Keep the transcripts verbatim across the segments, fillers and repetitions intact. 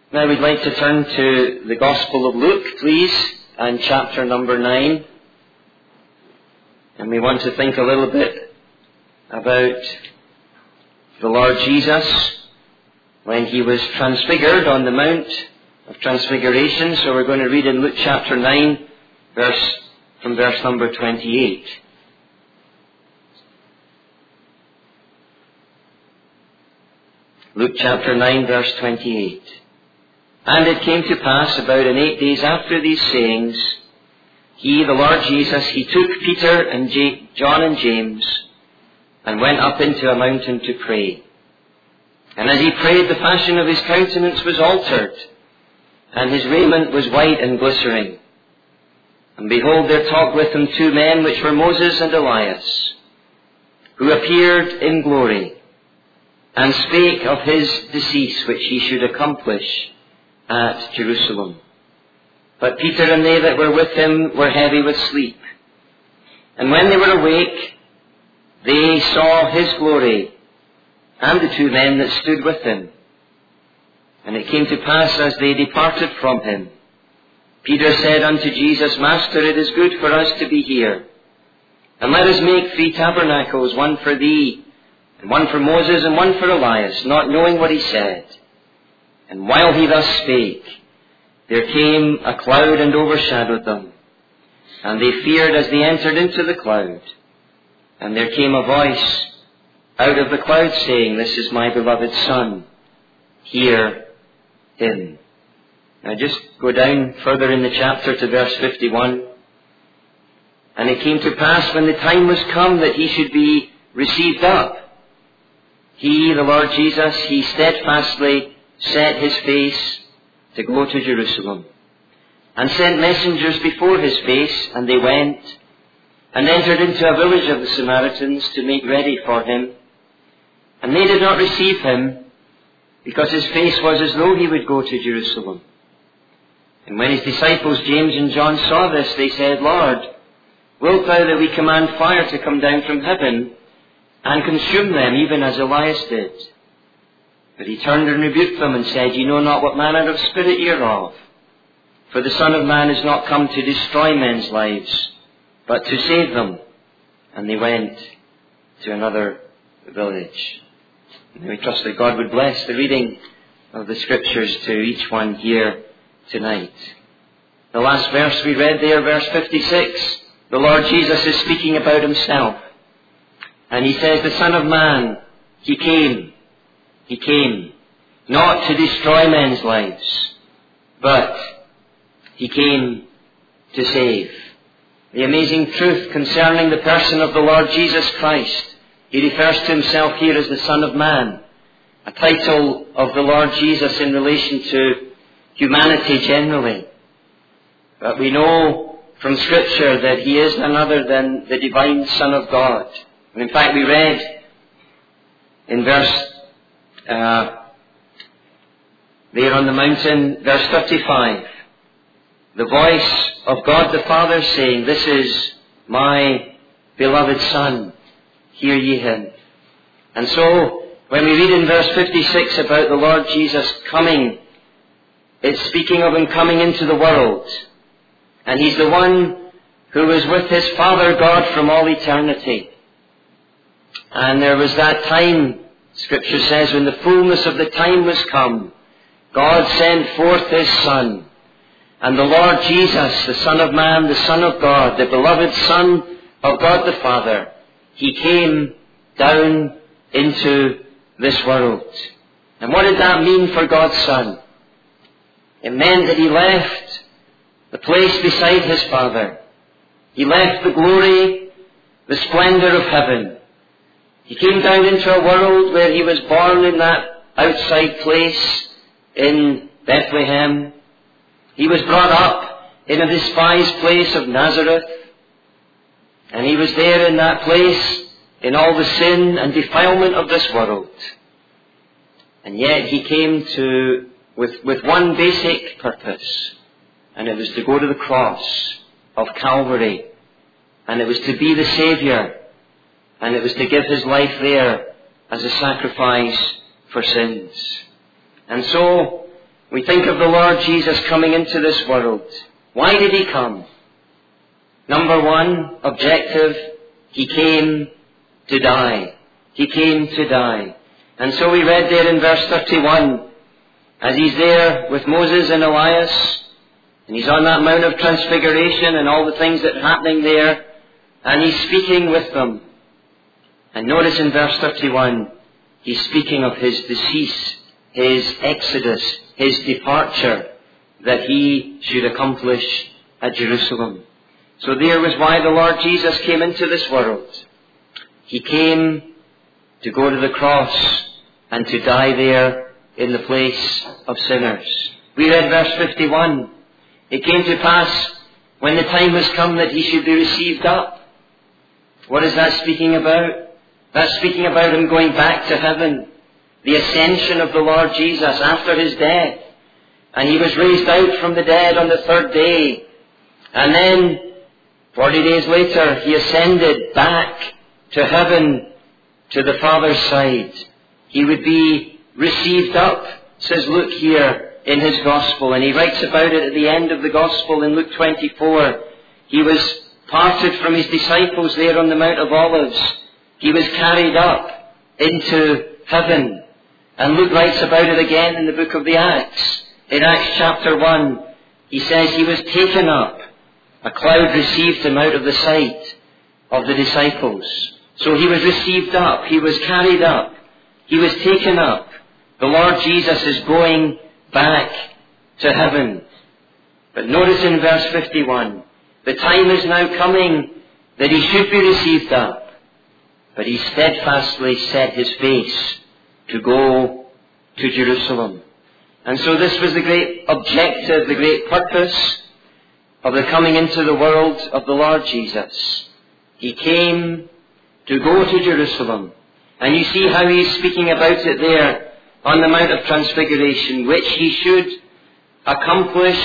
Now we'd like to turn to the Gospel of Luke, please, and chapter number nine. And we want to think a little bit about the Lord Jesus when he was transfigured on the Mount of Transfiguration. So we're going to read in Luke chapter nine, verse from verse number twenty-eight. Luke chapter nine, verse twenty-eight. And it came to pass about in eight days after these sayings, he, the Lord Jesus, he took Peter and J- John and James and went up into a mountain to pray. And as he prayed, the fashion of his countenance was altered, and his raiment was white and glistering. And behold, there talked with him two men, which were Moses and Elias, who appeared in glory, and spake of his decease, which he should accomplish at Jerusalem. But Peter and they that were with him were heavy with sleep. And when they were awake, they saw his glory, and the two men that stood with him. And it came to pass, as they departed from him, Peter said unto Jesus, Master, it is good for us to be here. And let us make three tabernacles, one for thee, and one for Moses, and one for Elias, not knowing what he said. And while he thus spake, there came a cloud and overshadowed them. And they feared as they entered into the cloud. And there came a voice out of the cloud saying, This is my beloved Son, hear him. Now just go down further in the chapter to verse fifty-one. And it came to pass when the time was come that he should be received up, he, the Lord Jesus, he steadfastly set his face to go to Jerusalem, and sent messengers before his face, and they went, and entered into a village of the Samaritans to make ready for him. And they did not receive him, because his face was as though he would go to Jerusalem. And when his disciples James and John saw this, they said, Lord, wilt thou that we command fire to come down from heaven, and consume them, even as Elias did? But he turned and rebuked them, and said, Ye know not what manner of spirit ye are of. For the Son of Man is not come to destroy men's lives, but to save them. And they went to another village. And we trust that God would bless the reading of the Scriptures to each one here tonight. The last verse we read there, verse fifty-six, the Lord Jesus is speaking about himself. And he says, the Son of Man, he came. He came not to destroy men's lives, but he came to save. The amazing truth concerning the person of the Lord Jesus Christ, he refers to himself here as the Son of Man, a title of the Lord Jesus in relation to humanity generally. But we know from Scripture that he is none other than the divine Son of God. And in fact we read in verse uh, there on the mountain, verse thirty-five, the voice of God the Father saying, This is my beloved Son, hear ye him. And so, when we read in verse fifty-six about the Lord Jesus coming, it's speaking of him coming into the world. And he's the one who is with his Father God from all eternity. And there was that time, Scripture says, when the fullness of the time was come, God sent forth his Son. And the Lord Jesus, the Son of Man, the Son of God, the beloved Son of God the Father, he came down into this world. And what did that mean for God's Son? It meant that he left the place beside his Father. He left the glory, the splendor of heaven. He came down into a world where he was born in that outside place in Bethlehem. He was brought up in a despised place of Nazareth. And he was there in that place in all the sin and defilement of this world. And yet he came to with, with one basic purpose. And it was to go to the cross of Calvary. And it was to be the Saviour. And it was to give his life there as a sacrifice for sins. And so, We think of the Lord Jesus coming into this world. Why did he come? Number one, objective, he came to die. He came to die. And so we read there in verse thirty-one, as he's there with Moses and Elias, and he's on that Mount of Transfiguration and all the things that are happening there, and he's speaking with them. And notice in verse thirty-one, he's speaking of his decease, his exodus, his departure, that he should accomplish at Jerusalem. So there was why the Lord Jesus came into this world. He came to go to the cross and to die there in the place of sinners. We read verse fifty-one. It came to pass when the time was come that he should be received up. What is that speaking about? That's speaking about him going back to heaven. The ascension of the Lord Jesus after his death. And he was raised out from the dead on the third day. And then, forty days later, he ascended back to heaven, to the Father's side. He would be received up, says Luke here in his Gospel. And he writes about it at the end of the Gospel in Luke twenty-four. He was parted from his disciples there on the Mount of Olives. He was carried up into heaven. And Luke writes about it again in the book of the Acts. In Acts chapter one, he says he was taken up. A cloud received him out of the sight of the disciples. So he was received up. He was carried up. He was taken up. The Lord Jesus is going back to heaven. But notice in verse fifty-one, the time is now coming that he should be received up. But he steadfastly set his face to go to Jerusalem. And so this was the great objective, the great purpose of the coming into the world of the Lord Jesus. He came to go to Jerusalem. And you see how he's speaking about it there on the Mount of Transfiguration, which he should accomplish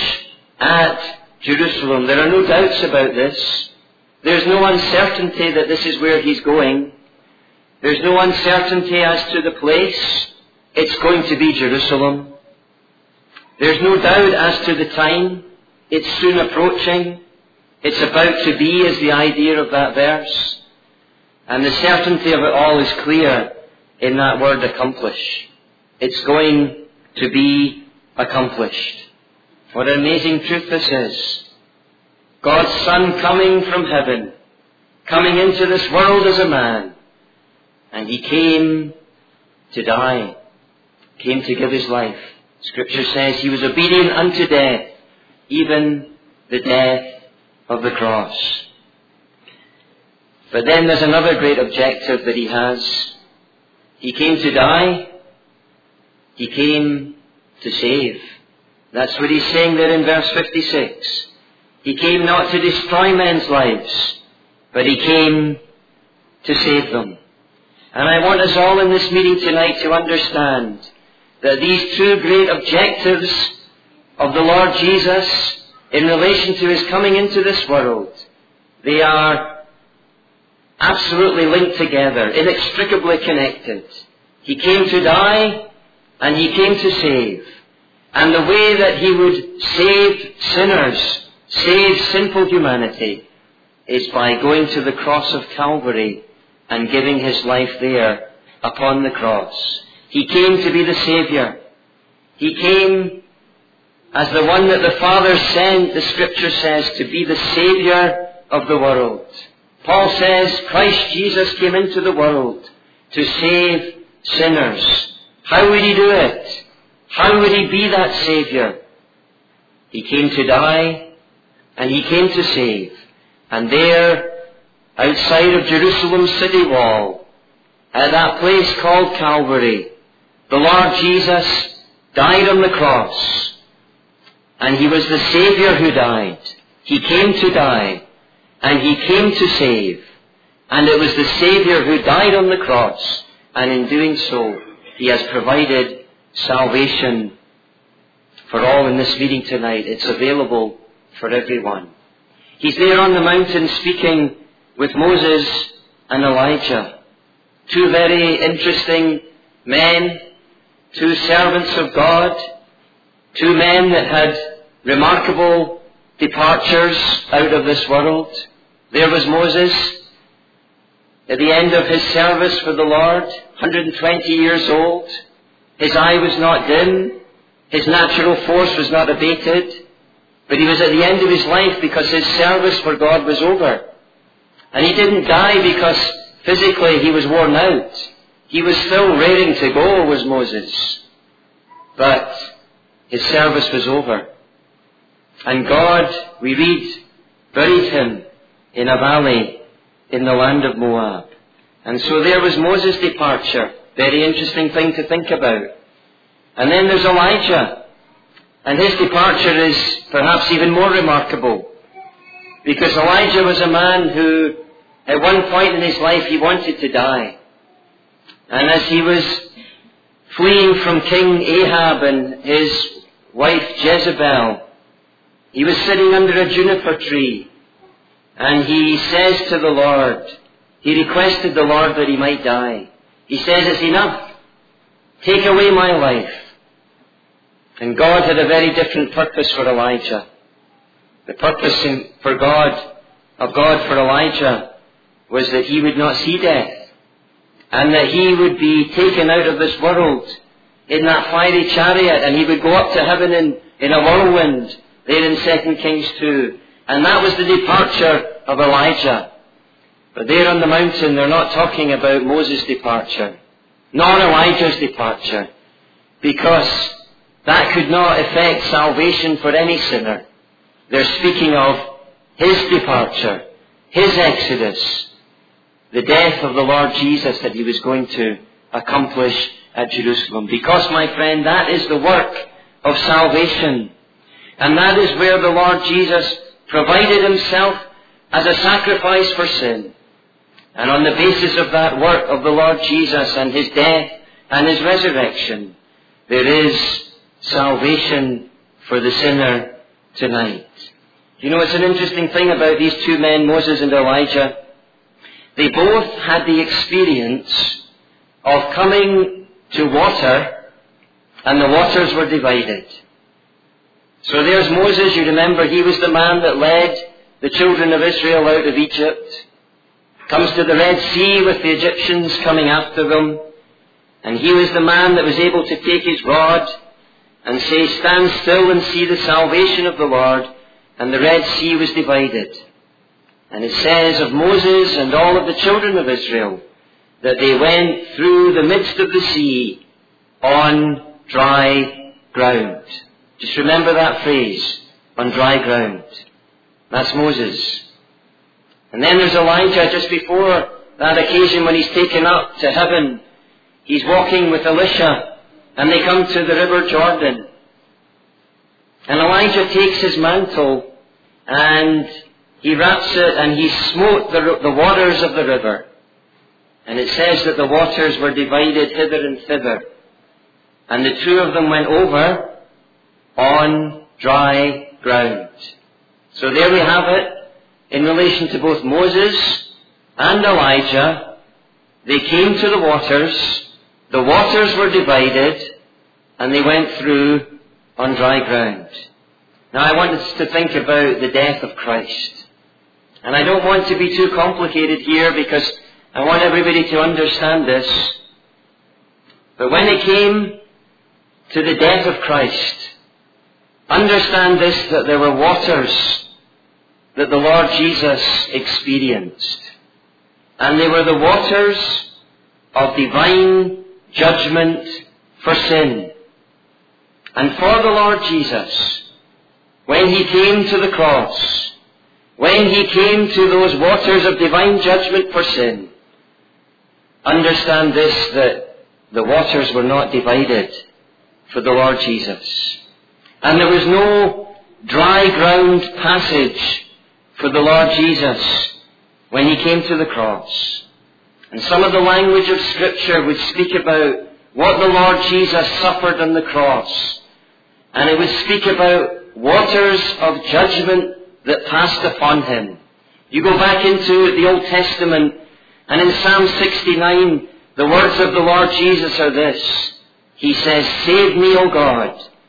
at Jerusalem. There are no doubts about this. There's no uncertainty that this is where he's going. There's no uncertainty as to the place. It's going to be Jerusalem. There's no doubt as to the time. It's soon approaching. It's about to be is the idea of that verse. And the certainty of it all is clear in that word accomplish. It's going to be accomplished. What an amazing truth this is. God's Son coming from heaven, coming into this world as a man. And he came to die, came to give his life. Scripture says he was obedient unto death, even the death of the cross. But then there's another great objective that he has. He came to die. He came to save. That's what he's saying there in verse fifty-six. He came not to destroy men's lives, but he came to save them. And I want us all in this meeting tonight to understand that these two great objectives of the Lord Jesus in relation to his coming into this world, they are absolutely linked together, inextricably connected. He came to die and he came to save. And the way that he would save sinners, save sinful humanity, is by going to the cross of Calvary and giving his life there upon the cross. He came to be the Saviour. He came as the one that the Father sent, the Scripture says, to be the Saviour of the world. Paul says Christ Jesus came into the world to save sinners. How would he do it? How would he be that Saviour? He came to die and he came to save. And there, outside of Jerusalem city wall, at that place called Calvary, the Lord Jesus died on the cross. And he was the Saviour who died. He came to die. And he came to save. And it was the Saviour who died on the cross. And in doing so, he has provided salvation for all in this meeting tonight. It's available for everyone. He's there on the mountain speaking with Moses and Elijah. Two very interesting men, two servants of God. Two men that had remarkable departures out of this world. There was Moses at the end of his service for the Lord, one hundred twenty years old. His eye was not dim. His natural force was not abated. But he was at the end of his life because his service for God was over. And he didn't die because physically he was worn out. He was still raring to go, was Moses. But his service was over. And God, we read, buried him in a valley in the land of Moab. And so there was Moses' departure. Very interesting thing to think about. And then there's Elijah. And his departure is perhaps even more remarkable. Because Elijah was a man who, at one point in his life, he wanted to die. And as he was fleeing from King Ahab and his wife Jezebel, he was sitting under a juniper tree. And he says to the Lord, he requested the Lord that he might die. He says, it's enough. Take away my life. And God had a very different purpose for Elijah. The purpose in, for God, of God for Elijah was that he would not see death. And that he would be taken out of this world in that fiery chariot. And he would go up to heaven in, in a whirlwind there in Second Kings two. And that was the departure of Elijah. But there on the mountain, they're not talking about Moses' departure, nor Elijah's departure, because that could not effect salvation for any sinner. They're speaking of his departure, his exodus, the death of the Lord Jesus that he was going to accomplish at Jerusalem. Because, my friend, that is the work of salvation. And that is where the Lord Jesus provided himself as a sacrifice for sin. And on the basis of that work of the Lord Jesus and his death and his resurrection, there is salvation for the sinner tonight. You know, it's an interesting thing about these two men, Moses and Elijah. They both had the experience of coming to water, and the waters were divided. So there's Moses, you remember, he was the man that led the children of Israel out of Egypt. Comes to the Red Sea with the Egyptians coming after them. And he was the man that was able to take his rod and say, stand still and see the salvation of the Lord. And the Red Sea was divided. And it says of Moses and all of the children of Israel that they went through the midst of the sea on dry ground. Just remember that phrase, on dry ground. That's Moses. And then there's Elijah just before that occasion when he's taken up to heaven. He's walking with Elisha and they come to the river Jordan. And Elijah takes his mantle and he wraps it and he smote the, the waters of the river. And it says that the waters were divided hither and thither. And the two of them went over on dry ground. So there we have it. In relation to both Moses and Elijah, they came to the waters, the waters were divided, and they went through on dry ground. Now I want us to think about the death of Christ. And I don't want to be too complicated here because I want everybody to understand this. But when it came to the death of Christ, understand this, that there were waters that the Lord Jesus experienced. And they were the waters of divine judgment for sin. And for the Lord Jesus, when he came to the cross, when he came to those waters of divine judgment for sin, understand this, that the waters were not divided for the Lord Jesus. And there was no dry ground passage for the Lord Jesus when he came to the cross. And some of the language of Scripture would speak about what the Lord Jesus suffered on the cross. And it would speak about waters of judgment that passed upon him. You go back into the Old Testament, and in Psalm sixty-nine, the words of the Lord Jesus are this. He says, save me, O God,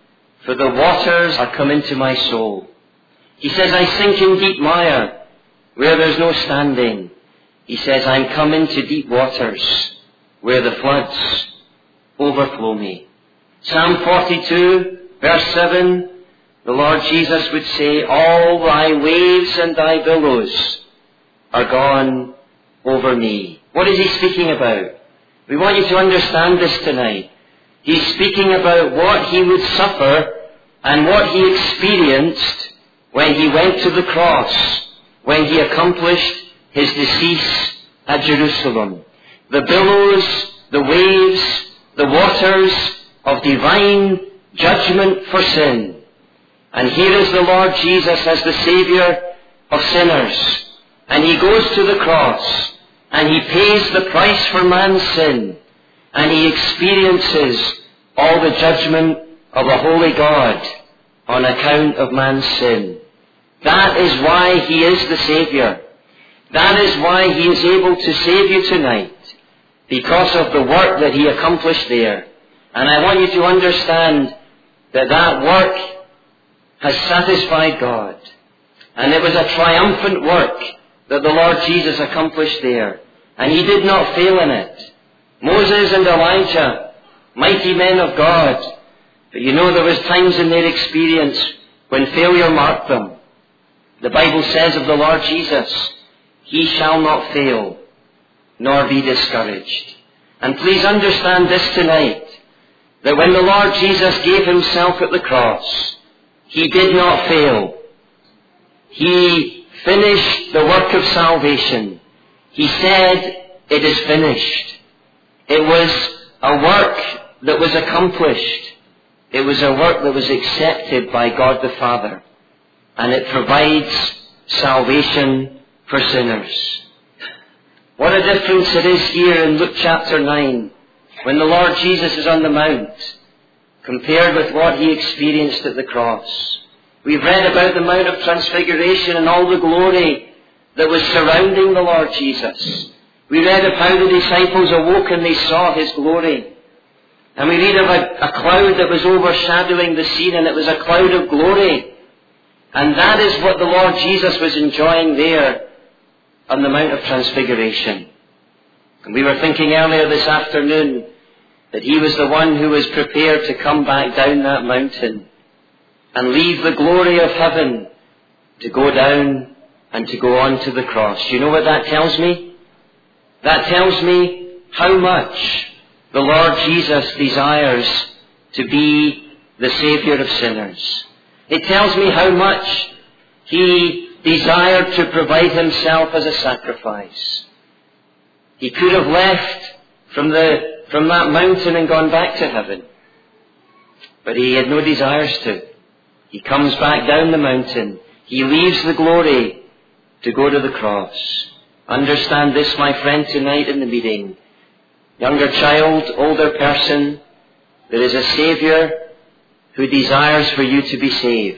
for the waters are come into my soul. He says, I sink in deep mire, where there's no standing. He says, I'm come into deep waters, where the floods overflow me. Psalm forty-two, verse seven, the Lord Jesus would say, all thy waves and thy billows are gone over me. What is he speaking about? We want you to understand this tonight. He's speaking about what he would suffer and what he experienced when he went to the cross, when he accomplished his decease at Jerusalem. The billows, the waves, the waters of divine judgment for sin. And here is the Lord Jesus as the Saviour of sinners. And he goes to the cross and he pays the price for man's sin. And he experiences all the judgment of a holy God on account of man's sin. That is why he is the Saviour. That is why he is able to save you tonight, because of the work that he accomplished there. And I want you to understand that that work has satisfied God. And it was a triumphant work that the Lord Jesus accomplished there. And he did not fail in it. Moses and Elijah, mighty men of God, but you know there was times in their experience when failure marked them. The Bible says of the Lord Jesus, he shall not fail, nor be discouraged. And please understand this tonight, that when the Lord Jesus gave himself at the cross, he did not fail. He finished the work of salvation. He said, it is finished. It was a work that was accomplished. It was a work that was accepted by God the Father. And it provides salvation for sinners. What a difference it is here in Luke chapter nine, when the Lord Jesus is on the Mount, compared with what he experienced at the cross. We've read about the Mount of Transfiguration and all the glory that was surrounding the Lord Jesus. We read of how the disciples awoke and they saw his glory. And we read of a, a cloud that was overshadowing the scene, and it was a cloud of glory. And that is what the Lord Jesus was enjoying there on the Mount of Transfiguration. And we were thinking earlier this afternoon that he was the one who was prepared to come back down that mountain and leave the glory of heaven to go down and to go on to the cross. Do you know what that tells me? That tells me how much the Lord Jesus desires to be the Saviour of sinners. It tells me how much he desired to provide himself as a sacrifice. He could have left from the from that mountain and gone back to heaven. But he had no desires to. He comes back down the mountain. He leaves the glory to go to the cross. Understand this, my friend, tonight in the meeting. Younger child, older person, there is a Saviour who desires for you to be saved.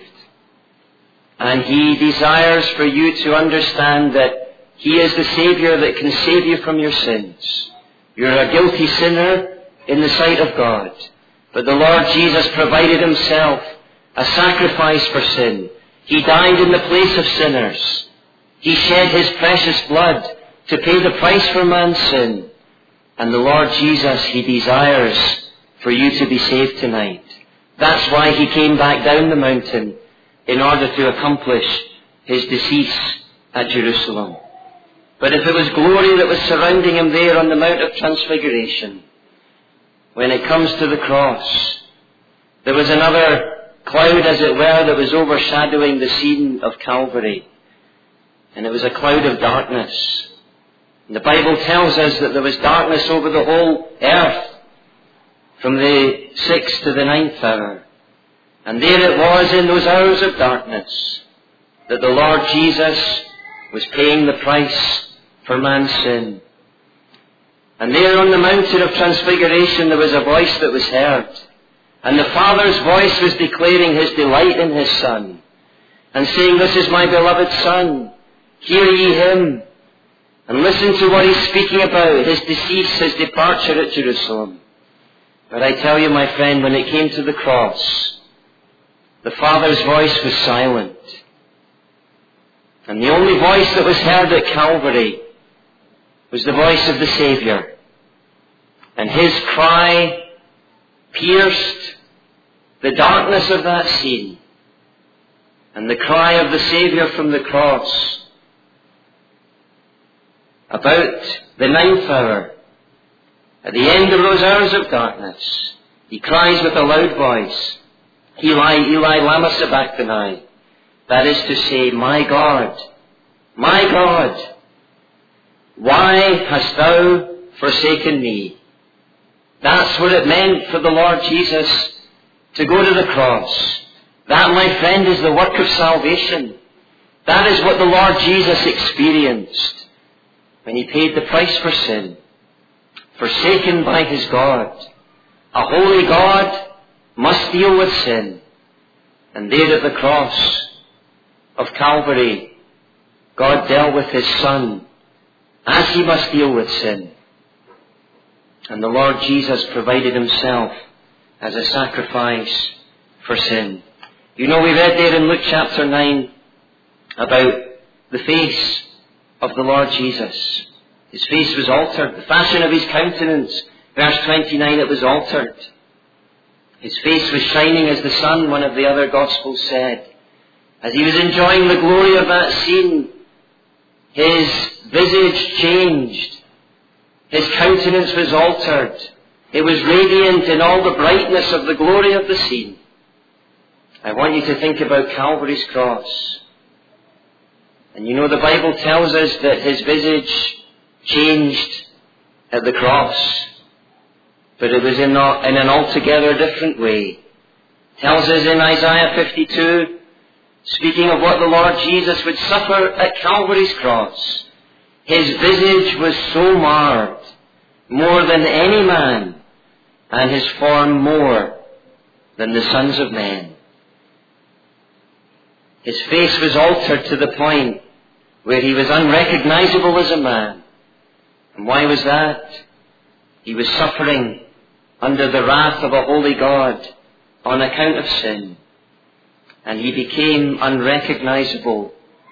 And he desires for you to understand that he is the Saviour that can save you from your sins. You're a guilty sinner in the sight of God. But the Lord Jesus provided himself a sacrifice for sin. He died in the place of sinners. He shed his precious blood to pay the price for man's sin. And the Lord Jesus, he desires for you to be saved tonight. That's why he came back down the mountain, in order to accomplish his decease at Jerusalem. But if it was glory that was surrounding him there on the Mount of Transfiguration, when it comes to the cross, there was another cloud, as it were, that was overshadowing the scene of Calvary. And it was a cloud of darkness. And the Bible tells us that there was darkness over the whole earth, from the sixth to the ninth hour. And there it was in those hours of darkness that the Lord Jesus was paying the price for man's sin. And there on the mountain of Transfiguration there was a voice that was heard. And the Father's voice was declaring his delight in his Son, and saying, this is my beloved Son, hear ye him. And listen to what he's speaking about, his decease, his departure at Jerusalem. But I tell you, my friend, when it came to the cross, the Father's voice was silent. And the only voice that was heard at Calvary was the voice of the Saviour. And his cry pierced the darkness of that scene. And the cry of the Saviour from the cross, about the ninth hour, at the end of those hours of darkness, he cries with a loud voice, Eli, Eli, lama sabachthani. That is to say, my God, my God, why hast thou forsaken me? That's what it meant for the Lord Jesus to go to the cross. That, my friend, is the work of salvation. That is what the Lord Jesus experienced when he paid the price for sin. Forsaken by his God. A holy God must deal with sin. And there at the cross of Calvary, God dealt with his Son as he must deal with sin. And the Lord Jesus provided himself as a sacrifice for sin. You know, we read there in Luke chapter nine about the face of the Lord Jesus. His face was altered. The fashion of his countenance, verse twenty-nine, it was altered. His face was shining as the sun, one of the other Gospels said. As he was enjoying the glory of that scene, his visage changed. His countenance was altered. It was radiant in all the brightness of the glory of the scene. I want you to think about Calvary's cross. And you know, the Bible tells us that his visage changed at the cross. But it was in, a, in an altogether different way. It tells us in Isaiah fifty-two, speaking of what the Lord Jesus would suffer at Calvary's cross, his visage was so marred, more than any man, and his form more than the sons of men. His face was altered to the point where he was unrecognizable as a man. And why was that? He was suffering under the wrath of a holy God on account of sin. And he became unrecognizable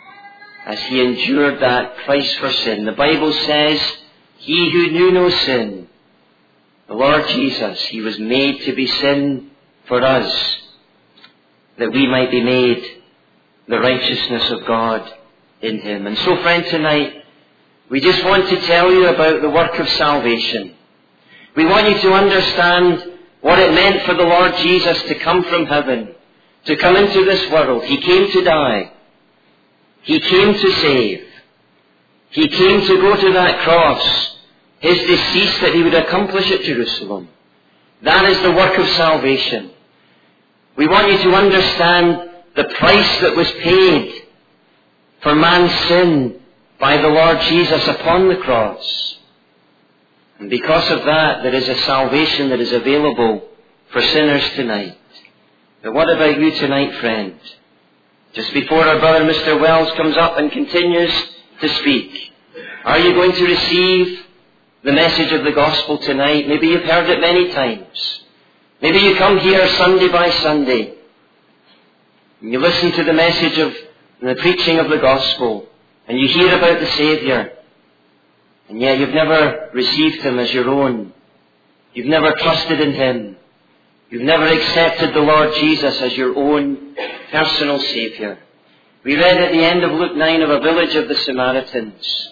as he endured that price for sin. The Bible says, he who knew no sin, the Lord Jesus, he was made to be sin for us, that we might be made the righteousness of God in him. And so, friend, tonight, we just want to tell you about the work of salvation. We want you to understand what it meant for the Lord Jesus to come from heaven, to come into this world. He came to die. He came to save. He came to go to that cross, his decease that he would accomplish at Jerusalem. That is the work of salvation. We want you to understand the price that was paid for man's sin by the Lord Jesus upon the cross. And because of that, there is a salvation that is available for sinners tonight. But what about you tonight, friend? Just before our brother Mister Wells comes up and continues to speak, are you going to receive the message of the gospel tonight? Maybe you've heard it many times. Maybe you come here Sunday by Sunday, and you listen to the message of the preaching of the gospel, and you hear about the Saviour, and yet you've never received him as your own. You've never trusted in him. You've never accepted the Lord Jesus as your own personal Saviour. We read at the end of Luke nine of a village of the Samaritans,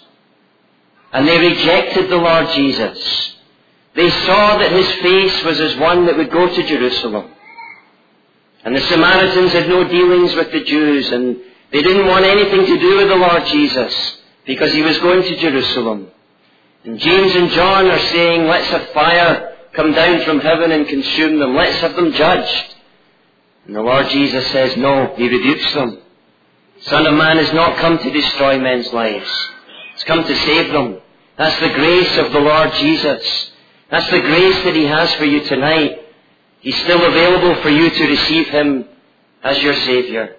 and they rejected the Lord Jesus. They saw that his face was as one that would go to Jerusalem. And the Samaritans had no dealings with the Jews, and they didn't want anything to do with the Lord Jesus because he was going to Jerusalem. And James and John are saying, let's have fire come down from heaven and consume them. Let's have them judged. And the Lord Jesus says, no, he rebukes them. Son of Man has not come to destroy men's lives. He's come to save them. That's the grace of the Lord Jesus. That's the grace that he has for you tonight. He's still available for you to receive him as your Saviour.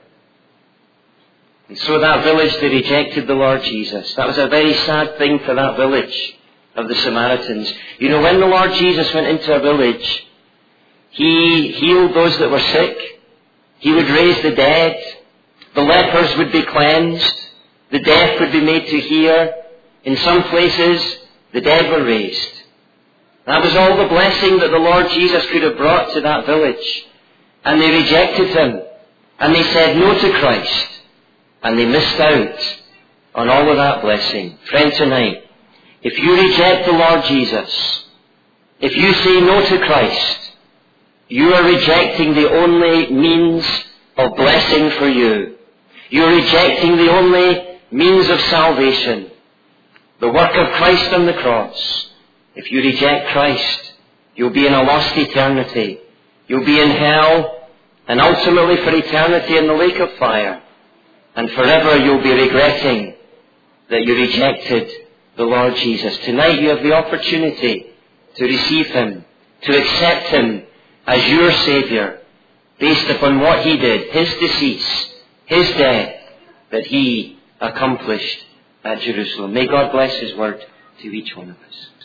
And so that village, they rejected the Lord Jesus. That was a very sad thing for that village of the Samaritans. You know, when the Lord Jesus went into a village, he healed those that were sick. He would raise the dead. The lepers would be cleansed. The deaf would be made to hear. In some places, the dead were raised. That was all the blessing that the Lord Jesus could have brought to that village. And they rejected him. And they said no to Christ. And they missed out on all of that blessing. Friend, tonight, if you reject the Lord Jesus, if you say no to Christ, you are rejecting the only means of blessing for you. You are rejecting the only means of salvation, the work of Christ on the cross. If you reject Christ, you'll be in a lost eternity. You'll be in hell, and ultimately for eternity in the lake of fire. And forever you'll be regretting that you rejected the Lord Jesus. Tonight you have the opportunity to receive him, to accept him as your Saviour, based upon what he did, his decease, his death, that he accomplished at Jerusalem. May God bless his word to each one of us.